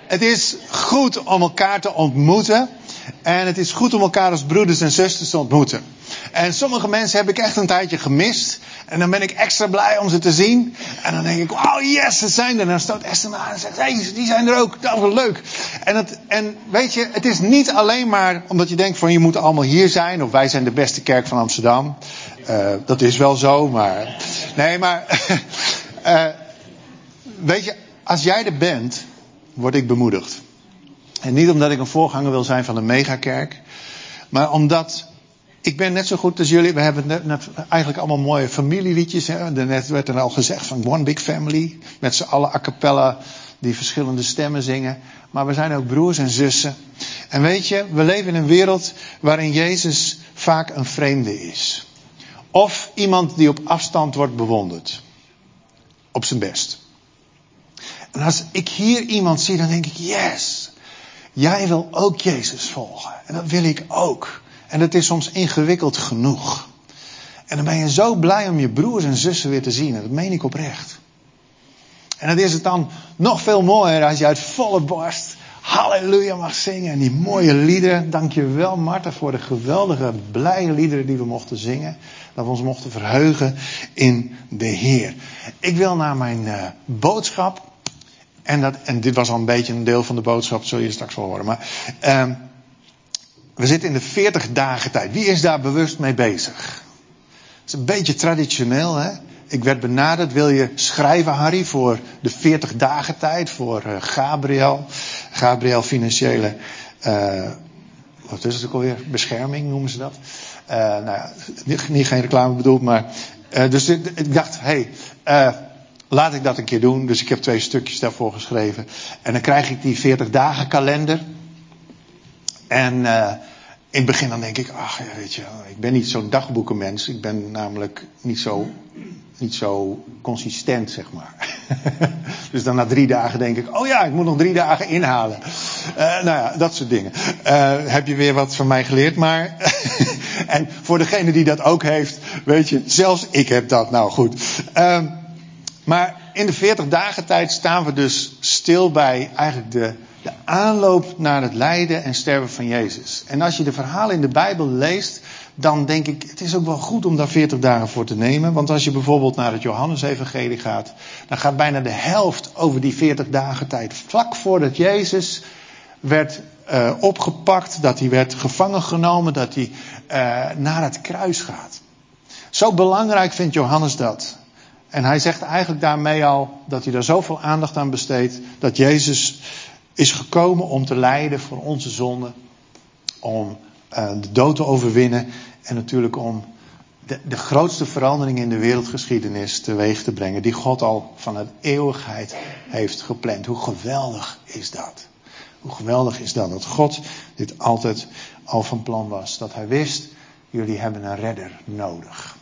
Het is goed om elkaar te ontmoeten. En het is goed om elkaar als broeders en zusters te ontmoeten. En sommige mensen heb ik echt een tijdje gemist. En dan ben ik extra blij om ze te zien. En dan denk ik, wow, yes, ze zijn er. En dan stoot Esther me aan en zegt, hey, die zijn er ook. Dat was leuk. En weet je, het is niet alleen maar omdat je denkt van je moet allemaal hier zijn. Of wij zijn de beste kerk van Amsterdam. Dat is wel zo, maar... Nee, maar... weet je, als jij er bent, word ik bemoedigd. En niet omdat ik een voorganger wil zijn van een megakerk. Maar omdat... Ik ben net zo goed als jullie. We hebben net eigenlijk allemaal mooie familieliedjes. Hè? Net werd er al gezegd van One Big Family. Met z'n allen a cappella die verschillende stemmen zingen. Maar we zijn ook broers en zussen. En weet je, we leven in een wereld waarin Jezus vaak een vreemde is. Of iemand die op afstand wordt bewonderd. Op zijn best. En als ik hier iemand zie, dan denk ik, yes. Jij wil ook Jezus volgen. En dat wil ik ook. En het is soms ingewikkeld genoeg. En dan ben je zo blij om je broers en zussen weer te zien. En dat meen ik oprecht. En dan is het dan nog veel mooier als je uit volle borst halleluja mag zingen. En die mooie liederen. Dank je wel, Marta, voor de geweldige blije liederen die we mochten zingen. Dat we ons mochten verheugen in de Heer. Ik wil naar mijn boodschap. En dit was al een beetje een deel van de boodschap. Zul je straks wel horen. Maar... we zitten in de 40 dagen tijd. Wie is daar bewust mee bezig? Dat is een beetje traditioneel, hè? Ik werd benaderd. Wil je schrijven, Harry, voor de 40 dagen tijd? Voor Gabriel. Gabriel financiële... wat is het ook alweer? Bescherming noemen ze dat. Nou ja, niet geen reclame bedoeld, maar... dus ik dacht, laat ik dat een keer doen. Dus ik heb 2 stukjes daarvoor geschreven. En dan krijg ik die 40 dagen kalender. En in het begin dan denk ik, ach ja, weet je, ik ben niet zo'n dagboekenmens. Ik ben namelijk niet zo consistent, zeg maar. Dus dan na 3 dagen denk ik, oh ja, ik moet nog 3 dagen inhalen. Nou ja, dat soort dingen. Heb je weer wat van mij geleerd, maar... en voor degene die dat ook heeft, weet je, zelfs ik heb dat, nou goed. Maar in de 40 dagen tijd staan we dus stil bij eigenlijk de aanloop naar het lijden en sterven van Jezus. En als je de verhalen in de Bijbel leest, dan denk ik, het is ook wel goed om daar 40 dagen voor te nemen. Want als je bijvoorbeeld naar het Johannesevangelie gaat, dan gaat bijna de helft over die 40 dagen tijd. Vlak voordat Jezus werd opgepakt, dat hij werd gevangen genomen, dat hij naar het kruis gaat. Zo belangrijk vindt Johannes dat. En hij zegt eigenlijk daarmee al dat hij daar zoveel aandacht aan besteedt, dat Jezus is gekomen om te lijden voor onze zonden. Om de dood te overwinnen. En natuurlijk om de grootste verandering in de wereldgeschiedenis teweeg te brengen. Die God al van de eeuwigheid heeft gepland. Hoe geweldig is dat? Hoe geweldig is dat? Dat God dit altijd al van plan was. Dat hij wist, jullie hebben een redder nodig.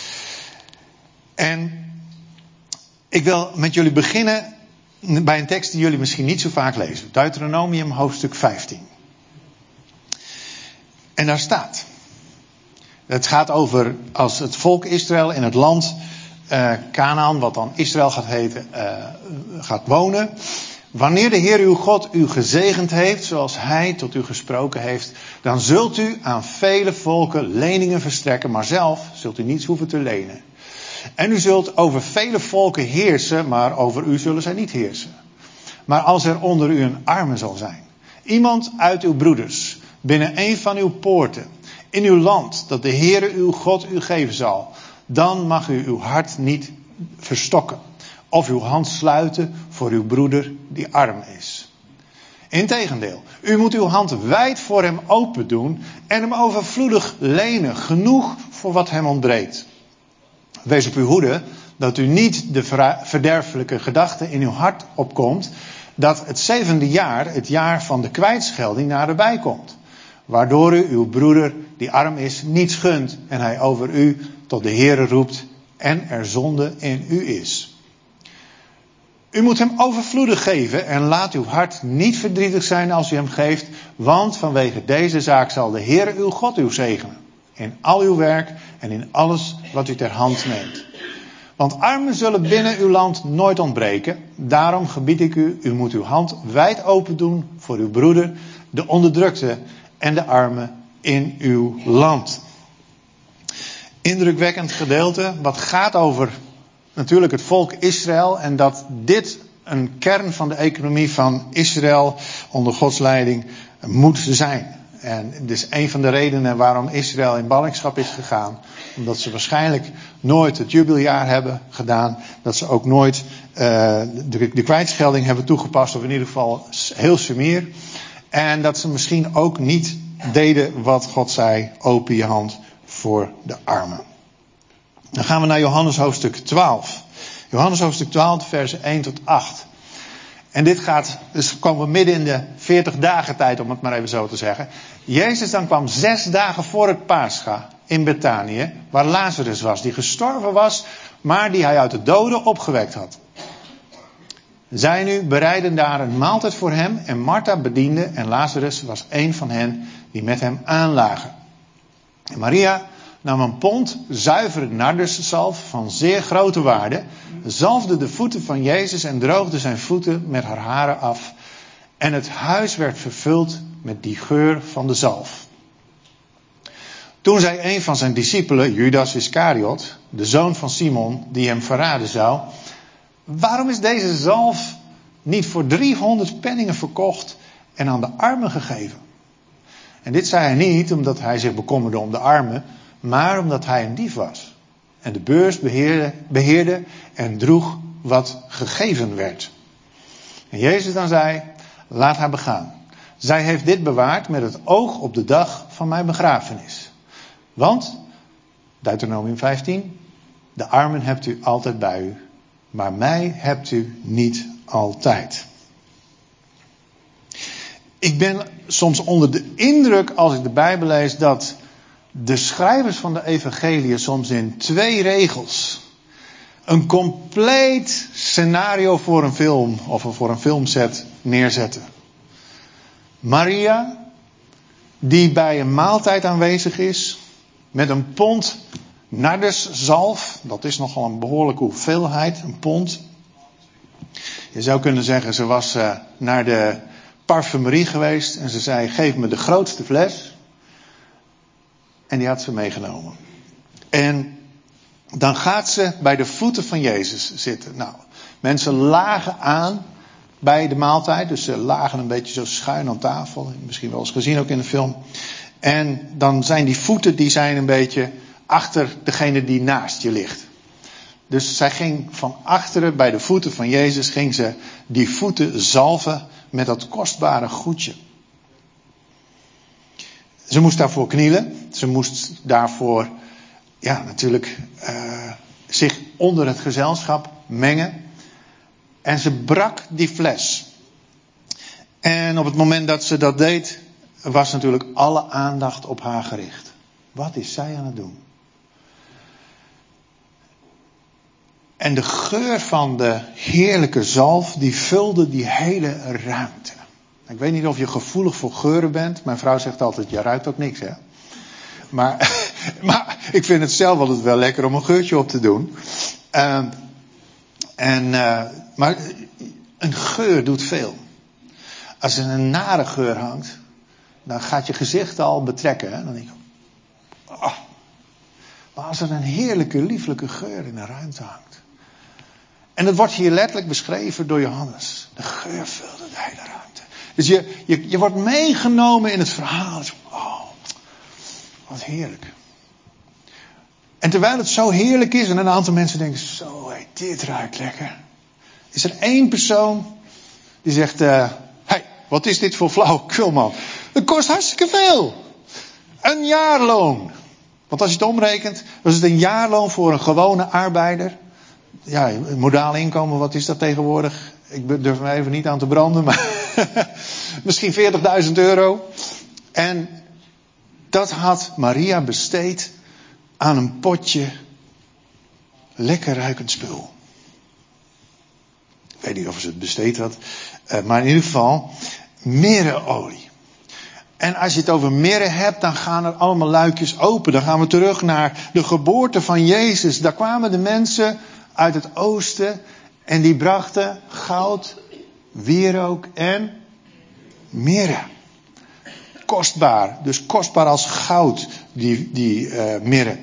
En ik wil met jullie beginnen bij een tekst die jullie misschien niet zo vaak lezen. Deuteronomium hoofdstuk 15. En daar staat. Het gaat over als het volk Israël in het land Kanaan, wat dan Israël gaat heten, gaat wonen. Wanneer de Heer uw God u gezegend heeft, zoals hij tot u gesproken heeft, dan zult u aan vele volken leningen verstrekken, maar zelf zult u niets hoeven te lenen. En u zult over vele volken heersen, maar over u zullen zij niet heersen. Maar als er onder u een arme zal zijn, iemand uit uw broeders, binnen een van uw poorten, in uw land, dat de Heere uw God u geven zal, dan mag u uw hart niet verstokken, of uw hand sluiten voor uw broeder die arm is. Integendeel, u moet uw hand wijd voor hem open doen en hem overvloedig lenen, genoeg voor wat hem ontbreekt. Wees op uw hoede dat u niet de verderfelijke gedachte in uw hart opkomt, dat het 7e jaar, het jaar van de kwijtschelding, naderbij komt. Waardoor u uw broeder, die arm is, niets gunt en hij over u tot de Heere roept en er zonde in u is. U moet hem overvloedig geven en laat uw hart niet verdrietig zijn als u hem geeft, want vanwege deze zaak zal de Heere uw God u zegenen. In al uw werk en in alles wat u ter hand neemt. Want armen zullen binnen uw land nooit ontbreken. Daarom gebied ik u, u moet uw hand wijd open doen voor uw broeder, de onderdrukte en de armen in uw land. Indrukwekkend gedeelte, wat gaat over natuurlijk het volk Israël en dat dit een kern van de economie van Israël onder Gods leiding moet zijn. En dit is een van de redenen waarom Israël in ballingschap is gegaan. Omdat ze waarschijnlijk nooit het jubeljaar hebben gedaan. Dat ze ook nooit de kwijtschelding hebben toegepast. Of in ieder geval heel sumier. En dat ze misschien ook niet deden wat God zei. Open je hand voor de armen. Dan gaan we naar Johannes hoofdstuk 12. Johannes hoofdstuk 12 versen 1 tot 8. En dit gaat, dus komen we midden in de 40 dagen tijd, om het maar even zo te zeggen. Jezus dan kwam 6 dagen voor het Pascha in Betanië, waar Lazarus was, die gestorven was, maar die hij uit de doden opgewekt had. Zij nu bereidden daar een maaltijd voor hem en Martha bediende en Lazarus was een van hen die met hem aanlagen. En Maria nam een pond zuivere narduszalf van zeer grote waarde, zalfde de voeten van Jezus en droogde zijn voeten met haar haren af. En het huis werd vervuld met die geur van de zalf. Toen zei een van zijn discipelen, Judas Iscariot, de zoon van Simon, die hem verraden zou: waarom is deze zalf niet voor 300 penningen verkocht en aan de armen gegeven? En dit zei hij niet omdat hij zich bekommerde om de armen, maar omdat hij een dief was. En de beurs beheerde en droeg wat gegeven werd. En Jezus dan zei: laat haar begaan. Zij heeft dit bewaard met het oog op de dag van mijn begrafenis. Want, Deuteronomium 15, de armen hebt u altijd bij u, maar mij hebt u niet altijd. Ik ben soms onder de indruk als ik de Bijbel lees dat de schrijvers van de evangeliën soms in 2 regels een compleet scenario voor een film of voor een filmset neerzetten. Maria, die bij een maaltijd aanwezig is met een pond narduszalf, dat is nogal een behoorlijke hoeveelheid, een pond. Je zou kunnen zeggen, ze was naar de parfumerie geweest en ze zei: geef me de grootste fles. En die had ze meegenomen. En dan gaat ze bij de voeten van Jezus zitten. Nou, mensen lagen aan bij de maaltijd. Dus ze lagen een beetje zo schuin aan tafel. Misschien wel eens gezien ook in de film. En dan zijn die voeten, die zijn een beetje achter degene die naast je ligt. Dus zij ging van achteren bij de voeten van Jezus, ging ze die voeten zalven met dat kostbare goedje. Ze moest daarvoor knielen. Ze moest daarvoor, natuurlijk zich onder het gezelschap mengen. En ze brak die fles. En op het moment dat ze dat deed, was natuurlijk alle aandacht op haar gericht. Wat is zij aan het doen? En de geur van de heerlijke zalf, die vulde die hele ruimte. Ik weet niet of je gevoelig voor geuren bent. Mijn vrouw zegt altijd, je ruikt ook niks, hè. Maar ik vind het zelf altijd wel lekker om een geurtje op te doen. Maar een geur doet veel. Als er een nare geur hangt, dan gaat je gezicht al betrekken. Hè? Dan denk je, oh. Maar als er een heerlijke, lieflijke geur in een ruimte hangt. En dat wordt hier letterlijk beschreven door Johannes. De geur vulde de hele ruimte. Dus je wordt meegenomen in het verhaal. Oh, wat heerlijk. En terwijl het zo heerlijk is en een aantal mensen denken, zo, hey, dit ruikt lekker. Is er 1 persoon die zegt, hey, wat is dit voor flauwekul, man? Het kost hartstikke veel. Een jaarloon. Want als je het omrekent, was het een jaarloon voor een gewone arbeider. Ja, modaal inkomen, wat is dat tegenwoordig? Ik durf me even niet aan te branden, maar misschien 40.000 euro. En dat had Maria besteed aan een potje lekker ruikend spul. Ik weet niet of ze het besteed had, maar in ieder geval mirreolie. En als je het over mirre hebt, dan gaan er allemaal luikjes open. Dan gaan we terug naar de geboorte van Jezus. Daar kwamen de mensen uit het oosten. En die brachten goud, wierook en mirre. Kostbaar. Dus kostbaar als goud, die mirre.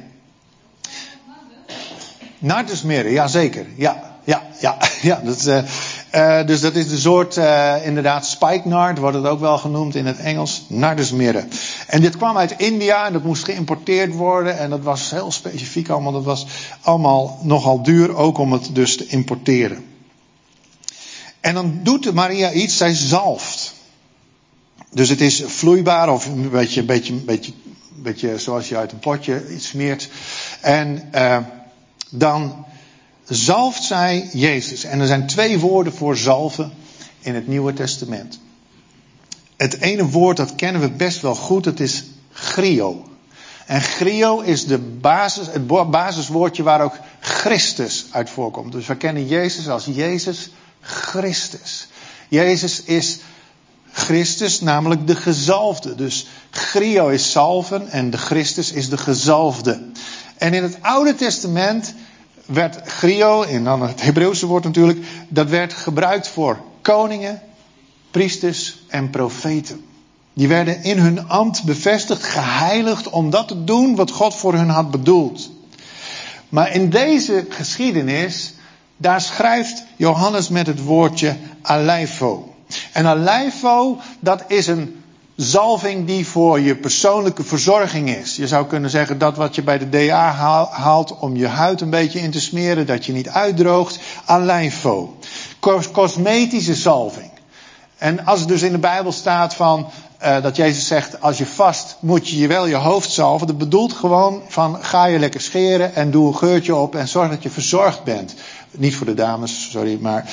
Nardusmirre, ja zeker. Ja. Dus dat is de soort, inderdaad, spikenard wordt het ook wel genoemd in het Engels. Nardusmirre. En dit kwam uit India en dat moest geïmporteerd worden. En dat was heel specifiek allemaal. Dat was allemaal nogal duur, ook om het dus te importeren. En dan doet Maria iets, zij zalft. Dus het is vloeibaar of een beetje zoals je uit een potje iets smeert. En dan zalft zij Jezus. En er zijn 2 woorden voor zalven in het Nieuwe Testament. Het ene woord, dat kennen we best wel goed, het is chrio. En chrio is het basiswoordje waar ook Christus uit voorkomt. Dus we kennen Jezus als Jezus Christus. Jezus is Christus, namelijk de gezalfde. Dus chrio is zalven en de Christus is de gezalfde. En in het Oude Testament werd chrio, en dan het Hebreeuwse woord natuurlijk, dat werd gebruikt voor koningen, priesters en profeten. Die werden in hun ambt bevestigd, geheiligd om dat te doen wat God voor hun had bedoeld. Maar in deze geschiedenis, daar schrijft Johannes met het woordje aleipho. En aleipho, dat is een zalving die voor je persoonlijke verzorging is. Je zou kunnen zeggen dat wat je bij de DA haalt om je huid een beetje in te smeren, dat je niet uitdroogt. Aleipho. Cosmetische zalving. En als het dus in de Bijbel staat dat Jezus zegt, als je vast moet je wel je hoofd zalven. Dat bedoelt gewoon van ga je lekker scheren en doe een geurtje op en zorg dat je verzorgd bent. Niet voor de dames, sorry, maar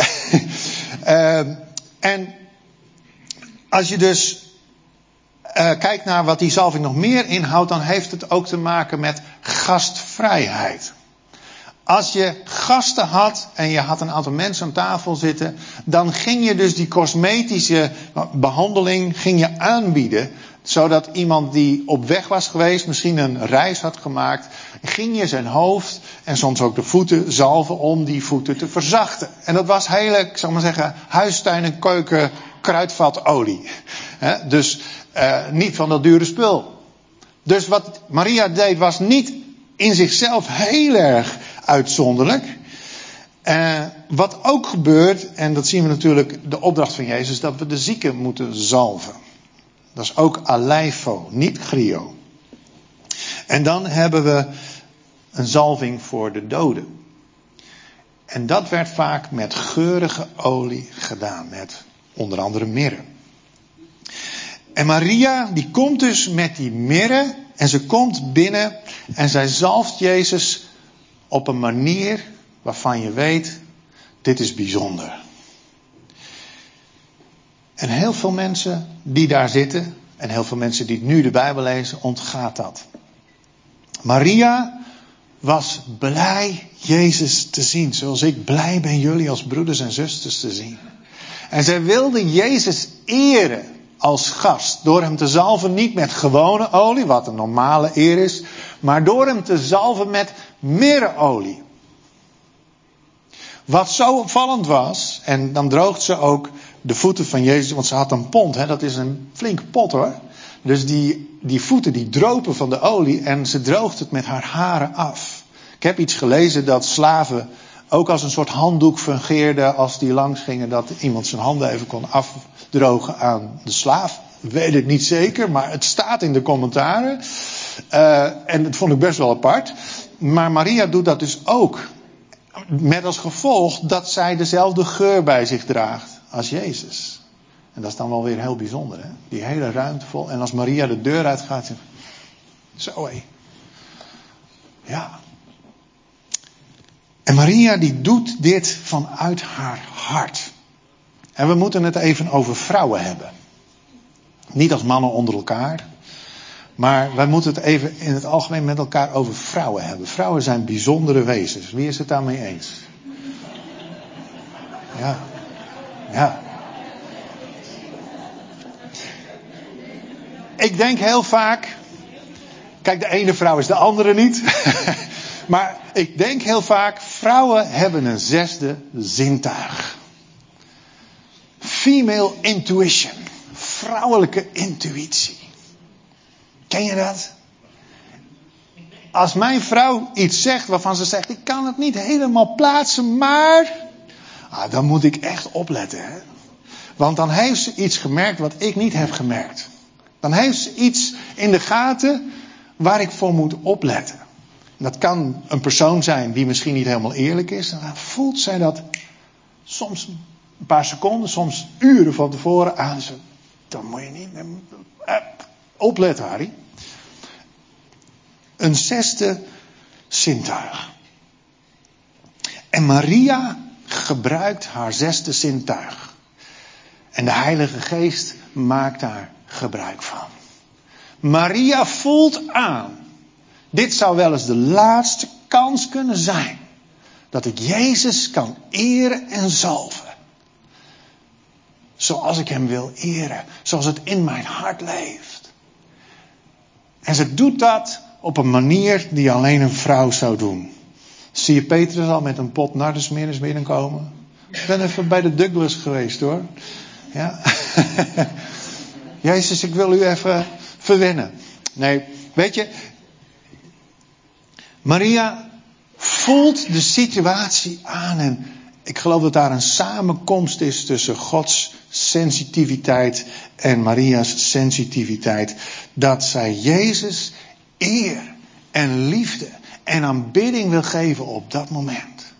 en als je dus kijkt naar wat die zalving nog meer inhoudt, dan heeft het ook te maken met gastvrijheid. Als je gasten had en je had een aantal mensen aan tafel zitten, dan ging je dus die cosmetische behandeling ging je aanbieden. Zodat iemand die op weg was geweest, misschien een reis had gemaakt, ging je zijn hoofd en soms ook de voeten zalven om die voeten te verzachten. En dat was hele, ik zal maar zeggen, huistuin- en keuken kruidvatolie. Dus niet van dat dure spul. Dus wat Maria deed was niet in zichzelf heel erg uitzonderlijk. Wat ook gebeurt, en dat zien we natuurlijk de opdracht van Jezus, dat we de zieken moeten zalven. Dat is ook aleipho, niet chrio. En dan hebben we een zalving voor de doden. En dat werd vaak met geurige olie gedaan, met onder andere mirre. En Maria, die komt dus met die mirre en ze komt binnen en zij zalft Jezus op een manier waarvan je weet, dit is bijzonder. En heel veel mensen die daar zitten, en heel veel mensen die nu de Bijbel lezen, ontgaat dat. Maria was blij Jezus te zien, zoals ik blij ben jullie als broeders en zusters te zien. En zij wilde Jezus eren als gast, door hem te zalven niet met gewone olie, wat een normale eer is, maar door hem te zalven met mirreolie. Wat zo opvallend was, en dan droogt ze ook de voeten van Jezus, want ze had een pont, dat is een flinke pot hoor. Dus die voeten die dropen van de olie en ze droogt het met haar haren af. Ik heb iets gelezen dat slaven ook als een soort handdoek fungeerden als die langs gingen, dat iemand zijn handen even kon afdrogen aan de slaaf. Ik weet het niet zeker, maar het staat in de commentaren. En dat vond ik best wel apart. Maar Maria doet dat dus ook. Met als gevolg dat zij dezelfde geur bij zich draagt als Jezus. En dat is dan wel weer heel bijzonder, hè? Die hele ruimte vol. En als Maria de deur uitgaat, zo hé. Ja. En Maria die doet dit vanuit haar hart. En we moeten het even over vrouwen hebben. Niet als mannen onder elkaar. Maar wij moeten het even in het algemeen met elkaar over vrouwen hebben. Vrouwen zijn bijzondere wezens. Wie is het daarmee eens? Ja. Ik denk heel vaak. Kijk, de ene vrouw is de andere niet. Maar ik denk heel vaak, Vrouwen hebben een zesde zintuig. Female intuition. Vrouwelijke intuïtie. Ken je dat? Als mijn vrouw iets zegt waarvan ze zegt, ik kan het niet helemaal plaatsen, maar dan moet ik echt opletten. Hè? Want dan heeft ze iets gemerkt wat ik niet heb gemerkt. Dan heeft ze iets in de gaten waar ik voor moet opletten. Dat kan een persoon zijn die misschien niet helemaal eerlijk is. En dan voelt zij dat soms een paar seconden, soms uren van tevoren aan. Dan moet je niet opletten, Harry. Een zesde zintuig. En Maria gebruikt haar zesde zintuig. En de Heilige Geest maakt daar gebruik van. Maria voelt aan. Dit zou wel eens de laatste kans kunnen zijn. Dat ik Jezus kan eren en zalven. Zoals ik hem wil eren. Zoals het in mijn hart leeft. En ze doet dat op een manier die alleen een vrouw zou doen. Zie je Petrus al met een pot nardusmirrus binnenkomen? Ik ben even bij de Douglas geweest hoor. Ja. Jezus, ik wil u even verwennen. Nee, weet je. Maria voelt de situatie aan. En ik geloof dat daar een samenkomst is tussen Gods sensitiviteit en Maria's sensitiviteit. Dat zij Jezus eer en liefde en aanbidding wil geven op dat moment.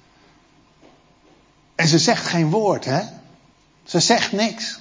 En ze zegt geen woord, hè? Ze zegt niks.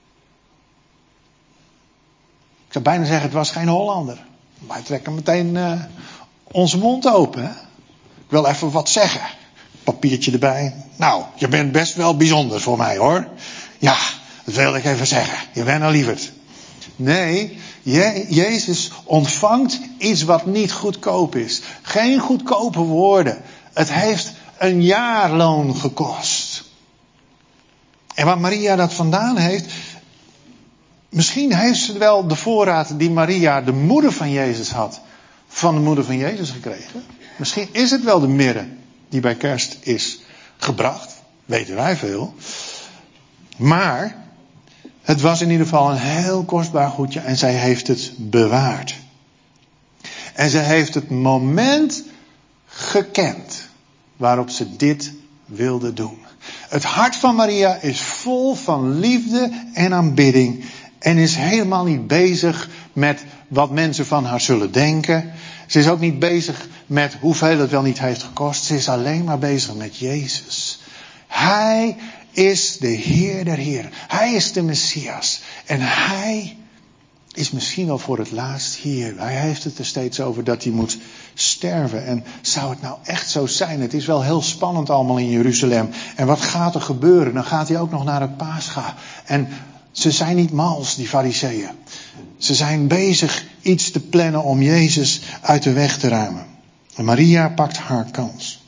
Ik zou bijna zeggen, het was geen Hollander. Wij trekken meteen onze mond open, hè? Ik wil even wat zeggen. Papiertje erbij. Nou, je bent best wel bijzonder voor mij, hoor. Ja, dat wilde ik even zeggen. Je bent een lieverd. Nee, Jezus ontvangt iets wat niet goedkoop is. Geen goedkope woorden. Het heeft een jaarloon gekost. En waar Maria dat vandaan heeft. Misschien heeft ze wel de voorraad die Maria, de moeder van Jezus, had. Van de moeder van Jezus gekregen. Misschien is het wel de mirre die bij kerst is gebracht. Weten wij veel. Maar het was in ieder geval een heel kostbaar goedje en zij heeft het bewaard. En zij heeft het moment gekend waarop ze dit wilde doen. Het hart van Maria is vol van liefde en aanbidding en is helemaal niet bezig met wat mensen van haar zullen denken. Ze is ook niet bezig met hoeveel het wel niet heeft gekost. Ze is alleen maar bezig met Jezus. Hij is de Heer der Heren. Hij is de Messias. En hij is misschien wel voor het laatst hier. Hij heeft het er steeds over dat hij moet sterven. En zou het nou echt zo zijn? Het is wel heel spannend allemaal in Jeruzalem. En wat gaat er gebeuren? Dan gaat hij ook nog naar het Pascha. En ze zijn niet mals, die fariseeën. Ze zijn bezig iets te plannen om Jezus uit de weg te ruimen. En Maria pakt haar kans.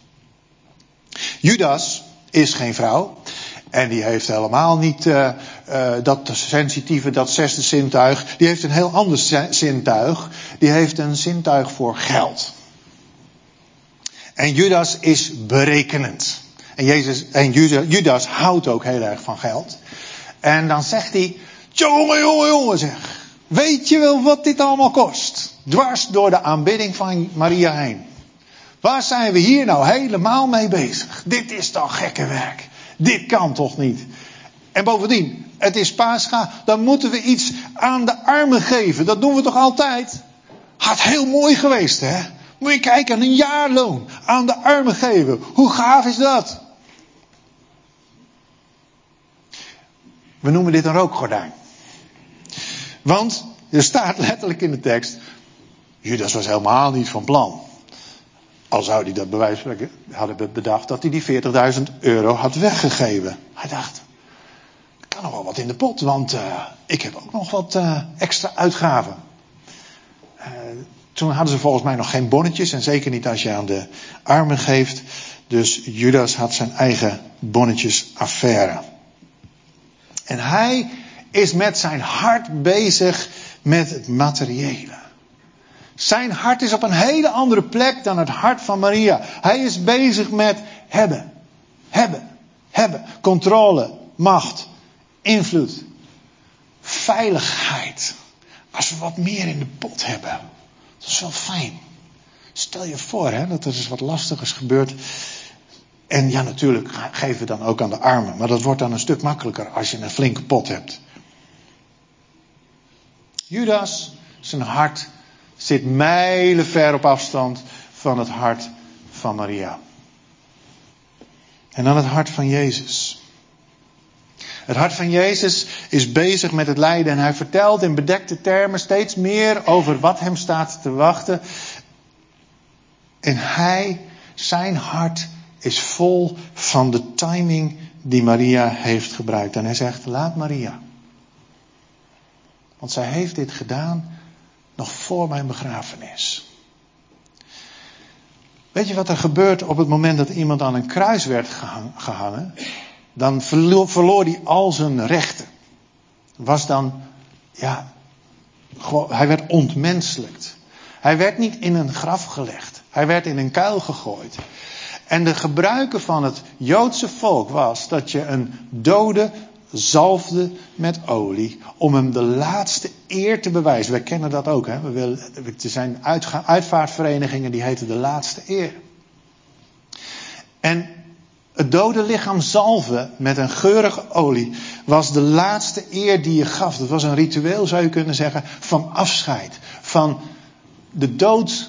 Judas is geen vrouw. En die heeft helemaal niet dat sensitieve, dat zesde zintuig. Die heeft een heel ander zintuig. Die heeft een zintuig voor geld. En Judas is berekenend. En Judas houdt ook heel erg van geld. En dan zegt hij, jongen zeg. Weet je wel wat dit allemaal kost? Dwars door de aanbidding van Maria heen. Waar zijn we hier nou helemaal mee bezig? Dit is toch gekke werk. Dit kan toch niet? En bovendien, het is Pascha, dan moeten we iets aan de armen geven. Dat doen we toch altijd? Had heel mooi geweest, hè? Moet je kijken, een jaarloon aan de armen geven. Hoe gaaf is dat? We noemen dit een rookgordijn. Want er staat letterlijk in de tekst, Judas was helemaal niet van plan. Al zou hij dat bij wijze van spreken hadden bedacht dat hij die €40.000 had weggegeven. Hij dacht, ik kan nog wel wat in de pot, want ik heb ook nog wat extra uitgaven. Toen hadden ze volgens mij nog geen bonnetjes en zeker niet als je aan de armen geeft. Dus Judas had zijn eigen bonnetjesaffaire. En hij is met zijn hart bezig met het materiële. Zijn hart is op een hele andere plek dan het hart van Maria. Hij is bezig met hebben. Hebben. Hebben. Controle. Macht. Invloed. Veiligheid. Als we wat meer in de pot hebben. Dat is wel fijn. Stel je voor dat er eens wat lastigers gebeurt. En ja, natuurlijk geven we dan ook aan de armen. Maar dat wordt dan een stuk makkelijker als je een flinke pot hebt. Judas, zijn hart zit mijlenver op afstand van het hart van Maria. En dan het hart van Jezus. Het hart van Jezus is bezig met het lijden en hij vertelt in bedekte termen steeds meer over wat hem staat te wachten. En zijn hart is vol van de timing die Maria heeft gebruikt. En hij zegt, laat Maria. Want zij heeft dit gedaan nog voor mijn begrafenis. Weet je wat er gebeurt op het moment dat iemand aan een kruis werd gehangen? Dan verloor hij al zijn rechten. Was dan, hij werd ontmenselijkt. Hij werd niet in een graf gelegd. Hij werd in een kuil gegooid. En de gebruiken van het Joodse volk was dat je een dode zalfde met olie om hem de laatste eer te bewijzen. Wij kennen dat ook. Er zijn uitvaartverenigingen die heten de laatste eer. En het dode lichaam zalven met een geurige olie was de laatste eer die je gaf. Dat was een ritueel, zou je kunnen zeggen, van afscheid. Van de dood,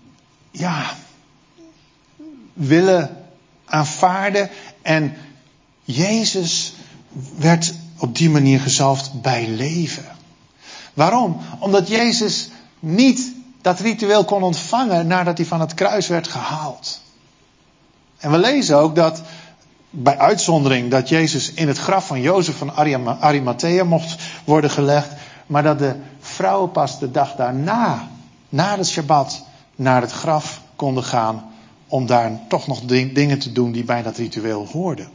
willen aanvaarden. En Jezus werd op die manier gezalfd bij leven. Waarom? Omdat Jezus niet dat ritueel kon ontvangen nadat hij van het kruis werd gehaald. En we lezen ook dat bij uitzondering dat Jezus in het graf van Jozef van Arimathea mocht worden gelegd. Maar dat de vrouwen pas de dag daarna, na de Shabbat, naar het graf konden gaan. Om daar toch nog dingen te doen die bij dat ritueel hoorden.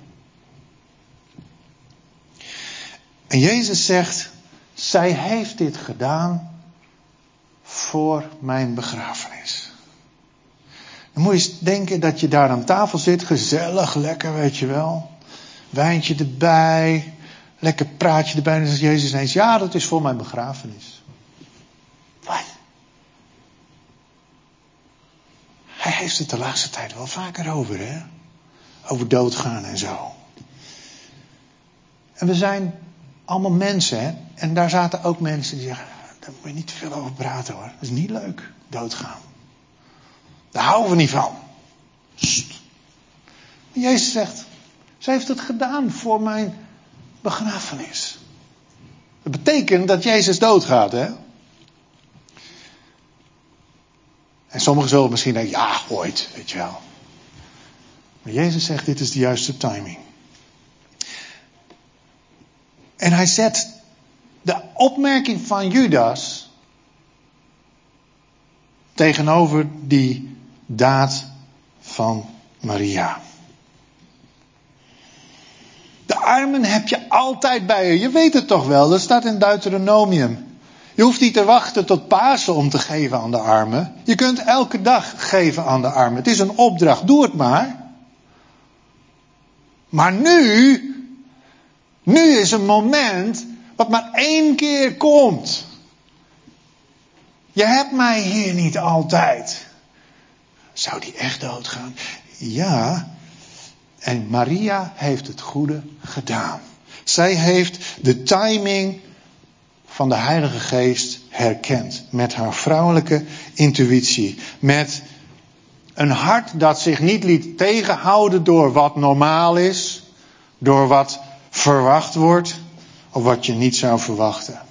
En Jezus zegt, zij heeft dit gedaan voor mijn begrafenis. Dan moet je eens denken dat je daar aan tafel zit, gezellig, lekker, weet je wel. Wijntje erbij, lekker praatje erbij. En dan zegt Jezus ineens, ja, dat is voor mijn begrafenis. Wat? Hij heeft het de laatste tijd wel vaker over, hè? Over doodgaan en zo. En we zijn allemaal mensen, hè? En daar zaten ook mensen die zeggen, daar moet je niet te veel over praten, hoor. Dat is niet leuk, doodgaan. Daar houden we niet van. Sst. Maar Jezus zegt, ze heeft het gedaan voor mijn begrafenis. Dat betekent dat Jezus doodgaat, hè? En sommigen zullen misschien denken, ja, ooit, weet je wel. Maar Jezus zegt, dit is de juiste timing. En hij zet de opmerking van Judas tegenover die daad van Maria. De armen heb je altijd bij je. Je weet het toch wel, dat staat in Deuteronomium. Je hoeft niet te wachten tot Pasen om te geven aan de armen. Je kunt elke dag geven aan de armen. Het is een opdracht, doe het maar. Maar nu is een moment wat maar 1 keer komt. Je hebt mij hier niet altijd. Zou die echt doodgaan? Ja. En Maria heeft het goede gedaan. Zij heeft de timing van de Heilige Geest herkend. Met haar vrouwelijke intuïtie. Met een hart dat zich niet liet tegenhouden door wat normaal is. Door wat verwacht wordt. Of wat je niet zou verwachten.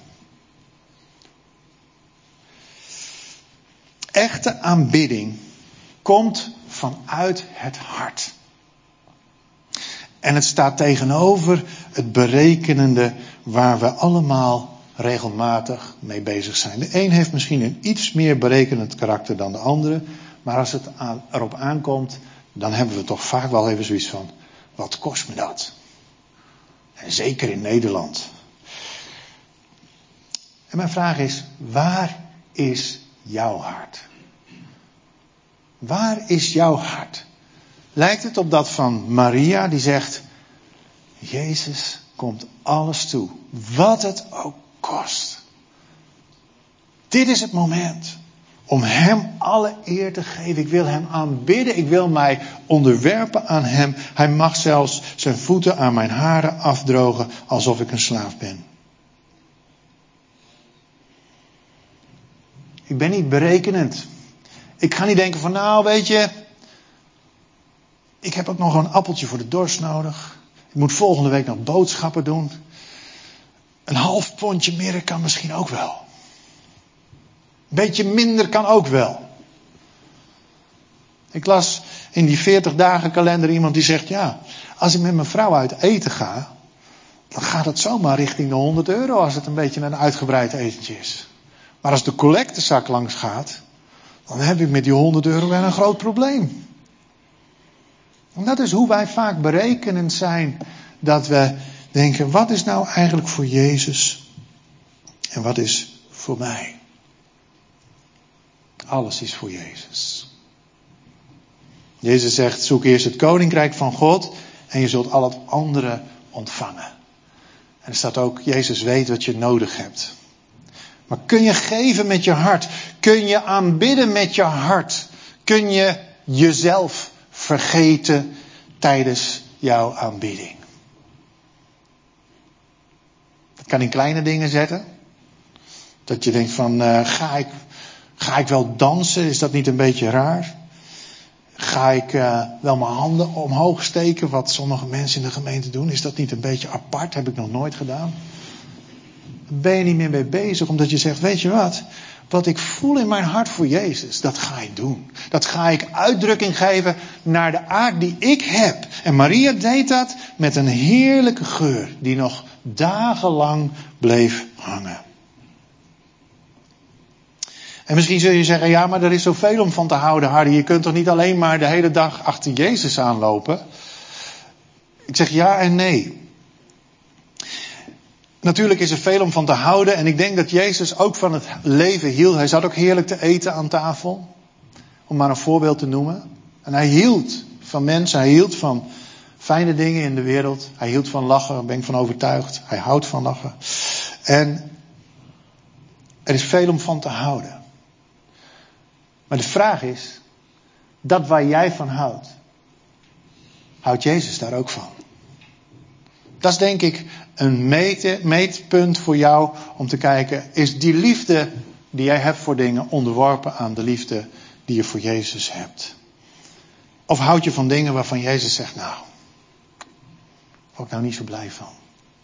Echte aanbidding komt vanuit het hart. En het staat tegenover het berekenende waar we allemaal regelmatig mee bezig zijn. De een heeft misschien een iets meer berekenend karakter dan de andere. Maar als het erop aankomt, dan hebben we toch vaak wel even zoiets van, wat kost me dat? En zeker in Nederland. En mijn vraag is, waar is jouw hart? Waar is jouw hart? Lijkt het op dat van Maria die zegt, Jezus komt alles toe, wat het ook kost. Dit is het moment om hem alle eer te geven. Ik wil hem aanbidden, ik wil mij onderwerpen aan hem. Hij mag zelfs zijn voeten aan mijn haren afdrogen alsof ik een slaaf ben. Ik ben niet berekenend. Ik ga niet denken van nou weet je, ik heb ook nog een appeltje voor de dorst nodig. Ik moet volgende week nog boodschappen doen. Een half pondje meer kan misschien ook wel. Een beetje minder kan ook wel. Ik las in die 40 dagen kalender iemand die zegt, ja, als ik met mijn vrouw uit eten ga, dan gaat het zomaar richting de €100 als het een beetje een uitgebreid etentje is. Maar als de collectezak langs gaat, dan heb ik met die €100 wel een groot probleem. En dat is hoe wij vaak berekenend zijn. Dat we denken, wat is nou eigenlijk voor Jezus? En wat is voor mij? Alles is voor Jezus. Jezus zegt, zoek eerst het koninkrijk van God en je zult al het andere ontvangen. En er staat ook, Jezus weet wat je nodig hebt. Maar kun je geven met je hart? Kun je aanbidden met je hart? Kun je jezelf vergeten tijdens jouw aanbidding? Dat kan in kleine dingen zetten. Dat je denkt van, ga ik wel dansen? Is dat niet een beetje raar? Ga ik wel mijn handen omhoog steken? Wat sommige mensen in de gemeente doen. Is dat niet een beetje apart? Heb ik nog nooit gedaan. Daar ben je niet meer mee bezig. Omdat je zegt, weet je wat? Wat ik voel in mijn hart voor Jezus, dat ga ik doen. Dat ga ik uitdrukking geven naar de aard die ik heb. En Maria deed dat met een heerlijke geur die nog dagenlang bleef hangen. En misschien zul je zeggen, ja, maar er is zoveel om van te houden, Harry. Je kunt toch niet alleen maar de hele dag achter Jezus aanlopen? Ik zeg ja en nee. Natuurlijk is er veel om van te houden. En ik denk dat Jezus ook van het leven hield. Hij zat ook heerlijk te eten aan tafel. Om maar een voorbeeld te noemen. En hij hield van mensen. Hij hield van fijne dingen in de wereld. Hij hield van lachen. Daar ben ik van overtuigd. Hij houdt van lachen. En er is veel om van te houden. Maar de vraag is, dat waar jij van houdt, houdt Jezus daar ook van? Dat is denk ik een meetpunt voor jou om te kijken, is die liefde die jij hebt voor dingen onderworpen aan de liefde die je voor Jezus hebt? Of houd je van dingen waarvan Jezus zegt, nou, daar word ik nou niet zo blij van.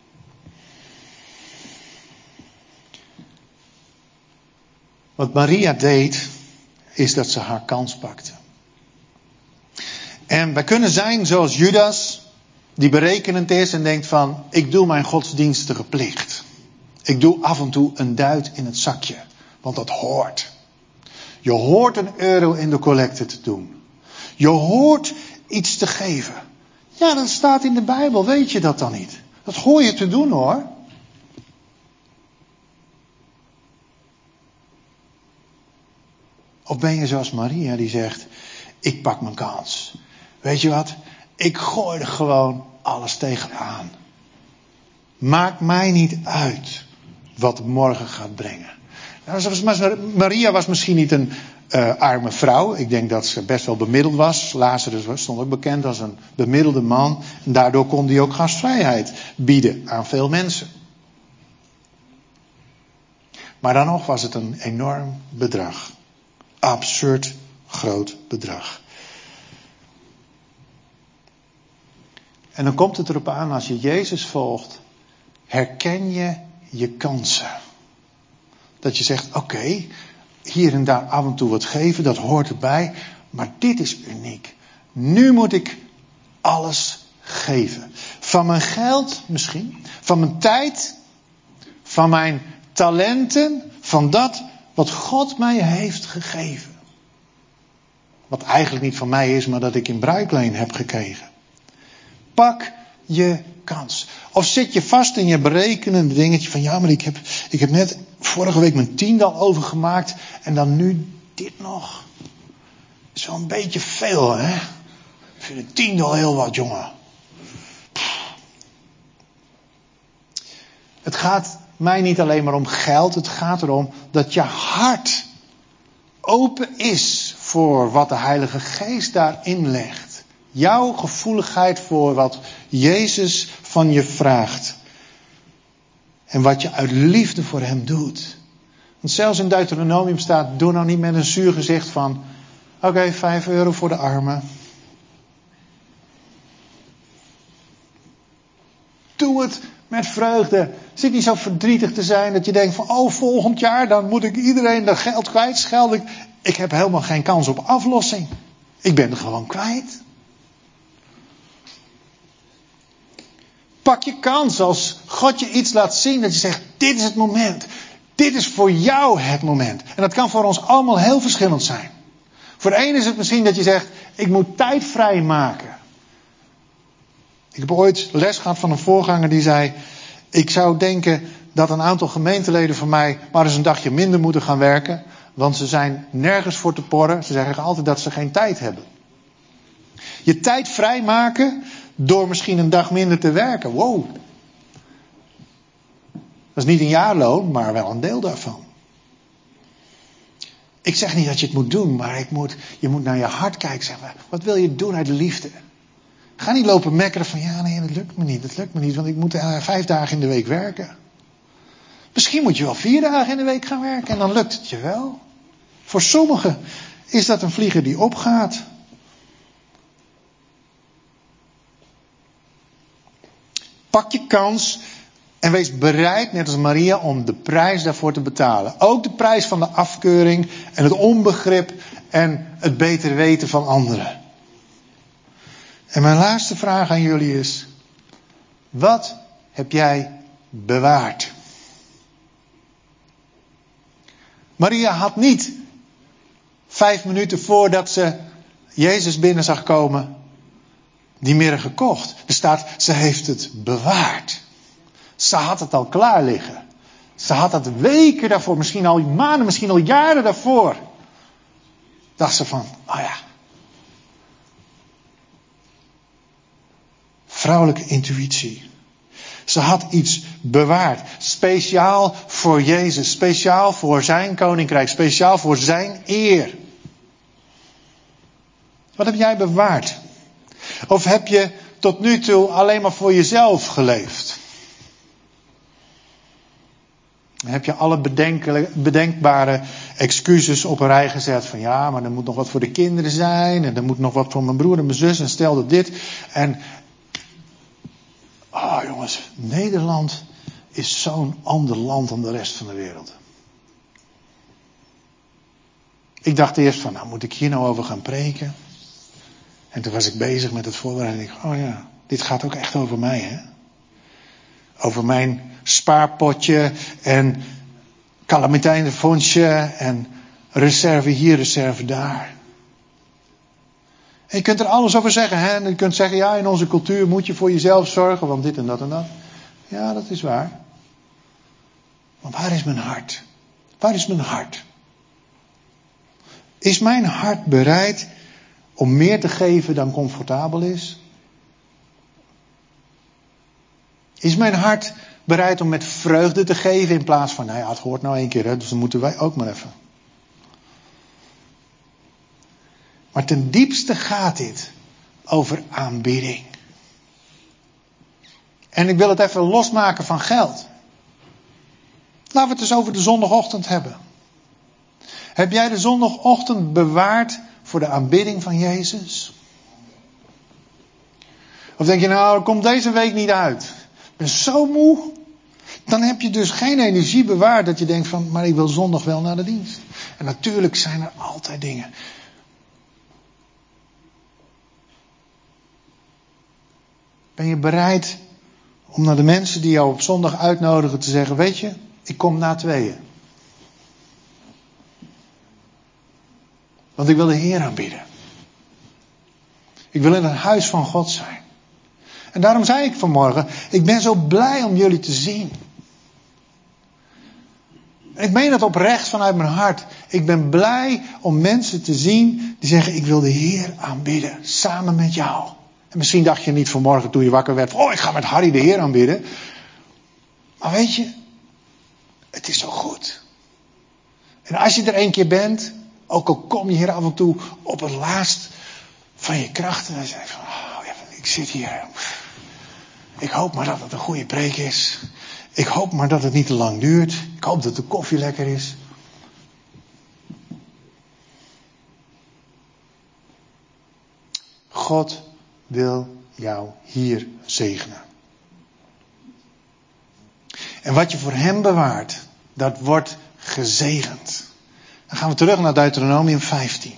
Wat Maria deed, is dat ze haar kans pakte. En wij kunnen zijn zoals Judas, die berekenend is en denkt van, ik doe mijn godsdienstige plicht. Ik doe af en toe een duit in het zakje, want dat hoort. Je hoort €1 in de collecte te doen. Je hoort iets te geven. Ja, dat staat in de Bijbel, weet je dat dan niet? Dat hoor je te doen hoor. Of ben je zoals Maria die zegt, ik pak mijn kans. Weet je wat? Ik gooi er gewoon alles tegenaan. Maakt mij niet uit wat morgen gaat brengen. Nou, Maria was misschien niet een arme vrouw. Ik denk dat ze best wel bemiddeld was. Lazarus stond ook bekend als een bemiddelde man. En daardoor kon hij ook gastvrijheid bieden aan veel mensen. Maar dan nog was het een enorm bedrag. Absurd groot bedrag. En dan komt het erop aan, als je Jezus volgt, herken je je kansen. Dat je zegt, oké, hier en daar af en toe wat geven, dat hoort erbij. Maar dit is uniek. Nu moet ik alles geven. Van mijn geld misschien, van mijn tijd, van mijn talenten, van dat wat God mij heeft gegeven. Wat eigenlijk niet van mij is, maar dat ik in bruikleen heb gekregen. Pak je kans. Of zit je vast in je berekenende dingetje van ja, maar ik heb net vorige week mijn 10 al overgemaakt en dan nu dit nog. Dat is wel een beetje veel, hè? Ik vind het 10 al heel wat, jongen. Het gaat mij niet alleen maar om geld. Het gaat erom dat je hart open is voor wat de Heilige Geest daarin legt. Jouw gevoeligheid voor wat Jezus van je vraagt. En wat je uit liefde voor hem doet. Want zelfs in Deuteronomium staat, doe nou niet met een zuur gezicht van, oké, 5 euro voor de armen. Doe het met vreugde. Zit niet zo verdrietig te zijn dat je denkt van, oh, volgend jaar dan moet ik iedereen dat geld kwijtschelden. Ik heb helemaal geen kans op aflossing. Ik ben er gewoon kwijt. Pak je kans als God je iets laat zien dat je zegt, dit is het moment. Dit is voor jou het moment. En dat kan voor ons allemaal heel verschillend zijn. Voor de ene is het misschien dat je zegt, ik moet tijd vrijmaken. Ik heb ooit les gehad van een voorganger die zei, ik zou denken dat een aantal gemeenteleden van mij maar eens een dagje minder moeten gaan werken. Want ze zijn nergens voor te porren. Ze zeggen altijd dat ze geen tijd hebben. Je tijd vrijmaken door misschien een dag minder te werken. Wow. Dat is niet een jaarloon, maar wel een deel daarvan. Ik zeg niet dat je het moet doen, maar je moet naar je hart kijken. Zeg maar, wat wil je doen uit liefde? Ga niet lopen mekkeren van, ja nee, dat lukt me niet, want ik moet 5 dagen in de week werken. Misschien moet je wel 4 dagen in de week gaan werken en dan lukt het je wel. Voor sommigen is dat een vlieger die opgaat. Pak je kans en wees bereid, net als Maria, om de prijs daarvoor te betalen. Ook de prijs van de afkeuring en het onbegrip en het beter weten van anderen. En mijn laatste vraag aan jullie is, wat heb jij bewaard? Maria had niet 5 minuten voordat ze Jezus binnen zag komen, die mirre gekocht. Er staat, ze heeft het bewaard. Ze had het al klaar liggen. Ze had het weken daarvoor, misschien al maanden, misschien al jaren daarvoor. Dacht ze van, oh ja. Vrouwelijke intuïtie. Ze had iets bewaard. Speciaal voor Jezus. Speciaal voor zijn koninkrijk. Speciaal voor zijn eer. Wat heb jij bewaard? Of heb je tot nu toe alleen maar voor jezelf geleefd? Heb je alle bedenkbare excuses op een rij gezet. Van ja, maar er moet nog wat voor de kinderen zijn. En er moet nog wat voor mijn broer en mijn zus. En stel dat dit. En jongens, Nederland is zo'n ander land dan de rest van de wereld. Ik dacht eerst van, nou moet ik hier nou over gaan preken? En toen was ik bezig met het voorbereiden. En ik dacht, oh ja, dit gaat ook echt over mij, hè? Over mijn spaarpotje en calamiteitenfondsje en reserve hier, reserve daar. En je kunt er alles over zeggen, hè? En je kunt zeggen, ja, in onze cultuur moet je voor jezelf zorgen, want dit en dat en dat. Ja, dat is waar. Maar waar is mijn hart? Waar is mijn hart? Is mijn hart bereid om meer te geven dan comfortabel is? Is mijn hart bereid om met vreugde te geven in plaats van, nou ja, het hoort nou 1 keer, hè, dus dan moeten wij ook maar even. Maar ten diepste gaat dit over aanbidding. En ik wil het even losmaken van geld. Laten we het eens over de zondagochtend hebben. Heb jij de zondagochtend bewaard voor de aanbidding van Jezus? Of denk je, nou, komt deze week niet uit. Ik ben zo moe. Dan heb je dus geen energie bewaard dat je denkt van, maar ik wil zondag wel naar de dienst. En natuurlijk zijn er altijd dingen. Ben je bereid om naar de mensen die jou op zondag uitnodigen te zeggen, weet je, ik kom na 2. Want ik wil de Heer aanbidden. Ik wil in het huis van God zijn. En daarom zei ik vanmorgen, ik ben zo blij om jullie te zien. Ik meen het oprecht vanuit mijn hart. Ik ben blij om mensen te zien die zeggen, ik wil de Heer aanbidden, samen met jou. En misschien dacht je niet vanmorgen toen je wakker werd, ik ga met Harry de Heer aanbidden. Maar weet je, het is zo goed. En als je er een keer bent, ook al kom je hier af en toe op het laatst van je krachten. En zeg je van, ik zit hier. Ik hoop maar dat het een goede preek is. Ik hoop maar dat het niet te lang duurt. Ik hoop dat de koffie lekker is. God wil jou hier zegenen. En wat je voor hem bewaart, dat wordt gezegend. Dan gaan we terug naar Deuteronomium 15.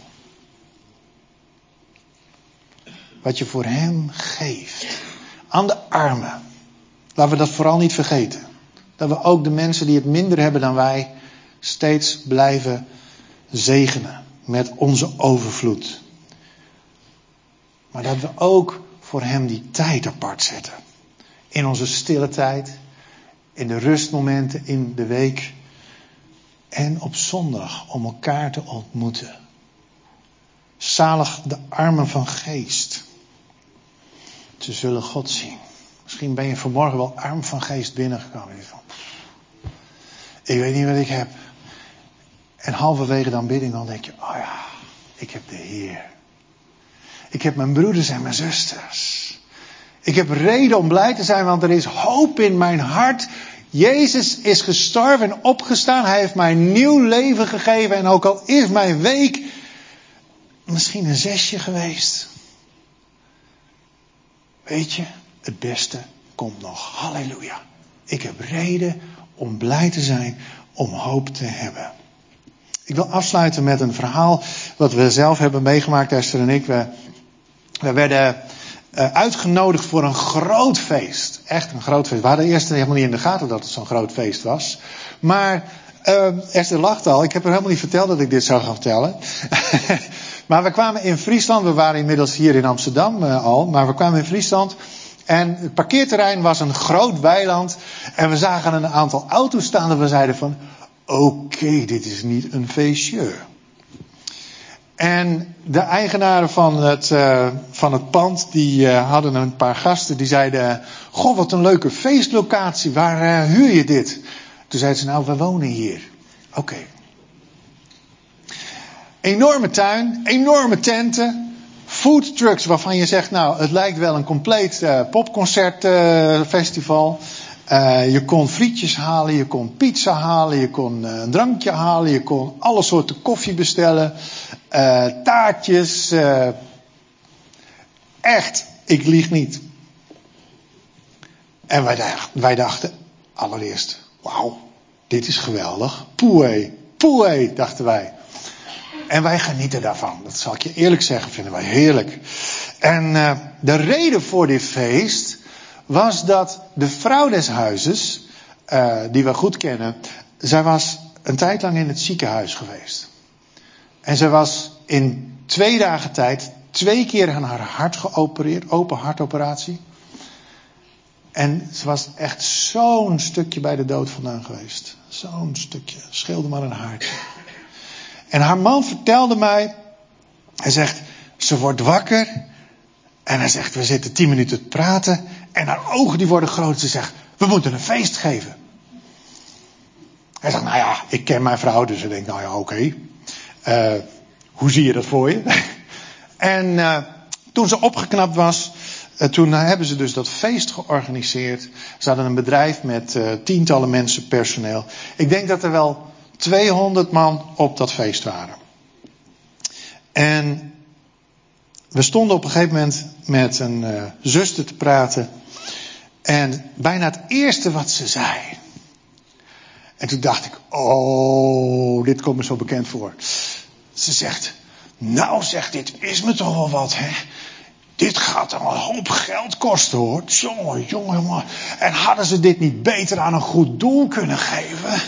Wat je voor hem geeft. Aan de armen. Laten we dat vooral niet vergeten. Dat we ook de mensen die het minder hebben dan wij steeds blijven zegenen. Met onze overvloed. Maar dat we ook voor hem die tijd apart zetten. In onze stille tijd. In de rustmomenten in de week. En op zondag om elkaar te ontmoeten. Zalig de armen van geest. Ze zullen God zien. Misschien ben je vanmorgen wel arm van geest binnengekomen. Ik weet niet wat ik heb. En halverwege de aanbidding dan denk je, ik heb de Heer. Ik heb mijn broeders en mijn zusters. Ik heb reden om blij te zijn, want er is hoop in mijn hart. Jezus is gestorven en opgestaan. Hij heeft mij een nieuw leven gegeven. En ook al is mijn week misschien een 6 geweest. Weet je, het beste komt nog. Halleluja. Ik heb reden om blij te zijn, om hoop te hebben. Ik wil afsluiten met een verhaal wat we zelf hebben meegemaakt, Esther en ik. We werden uitgenodigd voor een groot feest. Echt een groot feest. We hadden eerst helemaal niet in de gaten dat het zo'n groot feest was. Maar Esther lacht al. Ik heb haar helemaal niet verteld dat ik dit zou gaan vertellen. Maar we kwamen in Friesland. We waren inmiddels hier in Amsterdam al. Maar we kwamen in Friesland. En het parkeerterrein was een groot weiland. En we zagen een aantal auto's staan. En we zeiden van, oké, dit is niet een feestje. En de eigenaren van het pand, die hadden een paar gasten. Die zeiden, goh, wat een leuke feestlocatie. Waar huur je dit? Toen zeiden ze, nou, we wonen hier. Oké. Enorme tuin, enorme tenten, food trucks waarvan je zegt, nou, het lijkt wel een compleet popconcertfestival. Je kon frietjes halen, je kon pizza halen, je kon een drankje halen, je kon alle soorten koffie bestellen, taartjes. Echt, ik lieg niet. En wij dachten allereerst, wauw, dit is geweldig. Poei, dachten wij. En wij genieten daarvan. Dat zal ik je eerlijk zeggen, vinden wij heerlijk. En de reden voor dit feest was dat de vrouw des huizes, die we goed kennen, zij was een tijd lang in het ziekenhuis geweest. En zij was in 2 dagen tijd 2 keer aan haar hart geopereerd, open hartoperatie. En ze was echt zo'n stukje bij de dood vandaan geweest. Zo'n stukje, scheelde maar een haartje. En haar man vertelde mij, hij zegt, ze wordt wakker. En hij zegt, we zitten 10 minuten te praten. En haar ogen die worden groot. Ze zegt, we moeten een feest geven. Hij zegt, nou ja, ik ken mijn vrouw. Dus ik denk, nou ja, oké. Hoe zie je dat voor je? En toen ze opgeknapt was, toen hebben ze dus dat feest georganiseerd. Ze hadden een bedrijf met tientallen mensen personeel. Ik denk dat er wel 200 man op dat feest waren. En we stonden op een gegeven moment met een zuster te praten. En bijna het eerste wat ze zei. En toen dacht ik, oh, dit komt me zo bekend voor. Ze zegt, nou zegt, dit is me toch wel wat, hè. Dit gaat een hoop geld kosten, hoor. Jongen. En hadden ze dit niet beter aan een goed doel kunnen geven?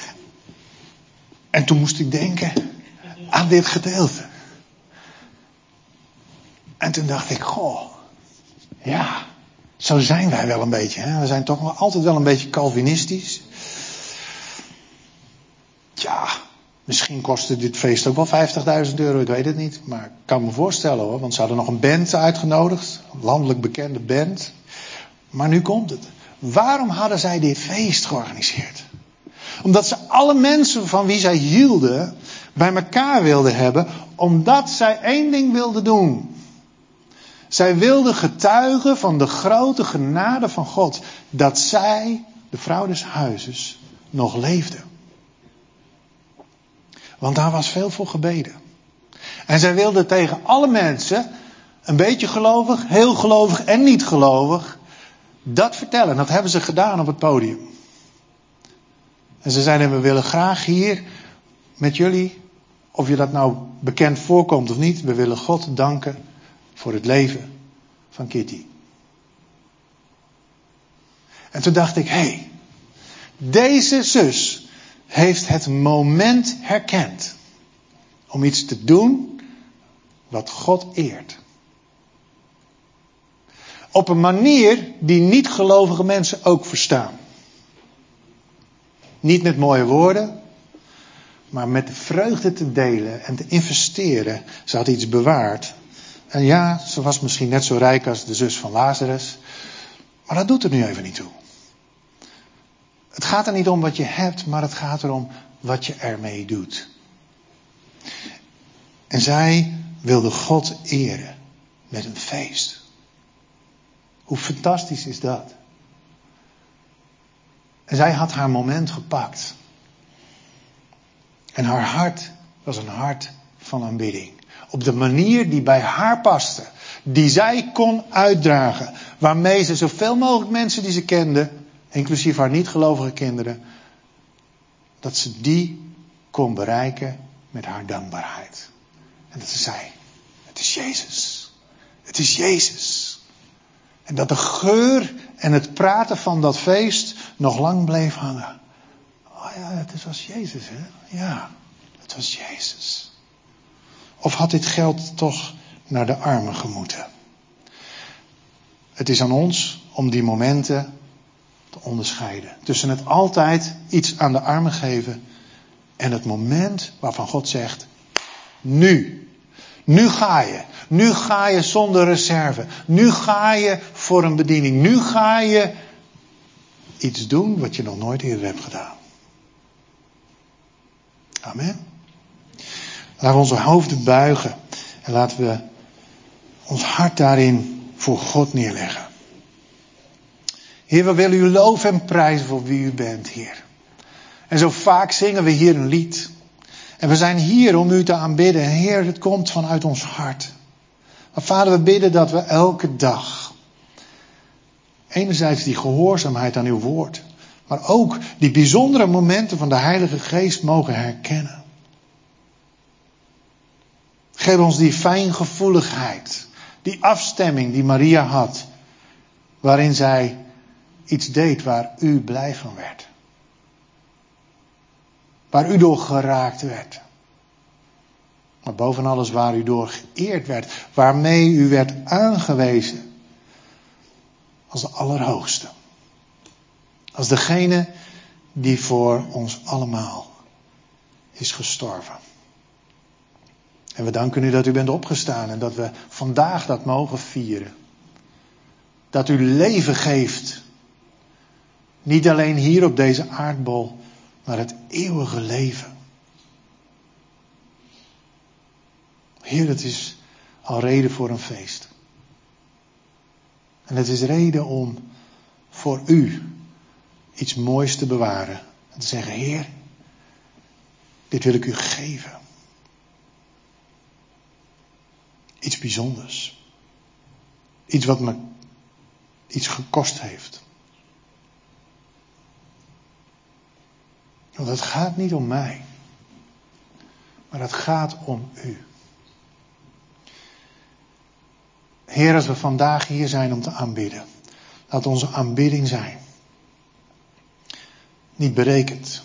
En toen moest ik denken aan dit gedeelte. toen dacht ik, goh, ja, zo zijn wij wel een beetje. Hè? We zijn toch wel altijd wel een beetje Calvinistisch. Ja, misschien kostte dit feest ook wel €50.000, ik weet het niet. Maar ik kan me voorstellen hoor, want ze hadden nog een band uitgenodigd. Een landelijk bekende band. Maar nu komt het. Waarom hadden zij dit feest georganiseerd? Omdat ze alle mensen van wie zij hielden bij elkaar wilden hebben. Omdat zij één ding wilden doen. Zij wilden getuigen van de grote genade van God. Dat zij, de vrouw des huizes, nog leefde. Want daar was veel voor gebeden. En zij wilden tegen alle mensen, een beetje gelovig, heel gelovig en niet gelovig, dat vertellen. Dat hebben ze gedaan op het podium. En ze zeiden, we willen graag hier met jullie, of je dat nou bekend voorkomt of niet, we willen God danken voor het leven van Kitty. En toen dacht ik, hé, deze zus heeft het moment herkend om iets te doen wat God eert. Op een manier die niet-gelovige mensen ook verstaan. Niet met mooie woorden, maar met de vreugde te delen en te investeren. Ze had iets bewaard. En ja, ze was misschien net zo rijk als de zus van Lazarus. Maar dat doet er nu even niet toe. Het gaat er niet om wat je hebt, maar het gaat erom wat je ermee doet. En zij wilde God eren met een feest. Hoe fantastisch is dat? En zij had haar moment gepakt. En haar hart was een hart van aanbidding. Op de manier die bij haar paste. Die zij kon uitdragen. Waarmee ze zoveel mogelijk mensen die ze kende, inclusief haar niet-gelovige kinderen, dat ze die kon bereiken met haar dankbaarheid. En dat ze zei, het is Jezus. Het is Jezus. En dat de geur en het praten van dat feest nog lang bleef hangen. Oh ja, het was Jezus, hè? Ja, het was Jezus. Of had dit geld toch naar de armen gemoeten? Het is aan ons om die momenten te onderscheiden. Tussen het altijd iets aan de armen geven en het moment waarvan God zegt, nu. Nu ga je. Nu ga je zonder reserve. Nu ga je voor een bediening. Nu ga je iets doen wat je nog nooit eerder hebt gedaan. Amen. Laten we onze hoofden buigen. En laten we ons hart daarin voor God neerleggen. Heer, we willen u loven en prijzen voor wie u bent, Heer. En zo vaak zingen we hier een lied. En we zijn hier om u te aanbidden. Heer, het komt vanuit ons hart. Maar Vader, we bidden dat we elke dag enerzijds die gehoorzaamheid aan uw woord, maar ook die bijzondere momenten van de Heilige Geest mogen herkennen. Geef ons die fijngevoeligheid, die afstemming die Maria had, waarin zij iets deed waar u blij van werd. Waar u door geraakt werd. Maar boven alles waar u door geëerd werd. Waarmee u werd aangewezen. Als de Allerhoogste. Als degene die voor ons allemaal is gestorven. En we danken u dat u bent opgestaan. En dat we vandaag dat mogen vieren. Dat u leven geeft. Niet alleen hier op deze aardbol. Maar het eeuwige leven. Heer, het is al reden voor een feest. En het is reden om voor u iets moois te bewaren. En te zeggen, Heer, dit wil ik u geven. Iets bijzonders. Iets wat me iets gekost heeft. Want het gaat niet om mij. Maar het gaat om u. Heer, als we vandaag hier zijn om te aanbidden. Laat onze aanbidding zijn. Niet berekend.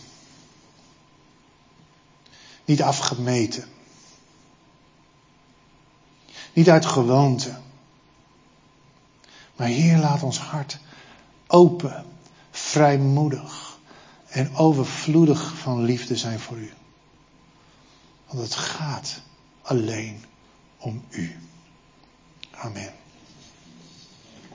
Niet afgemeten. Niet uit gewoonte. Maar Heer, laat ons hart open, vrijmoedig en overvloedig van liefde zijn voor u. Want het gaat alleen om u. Amen.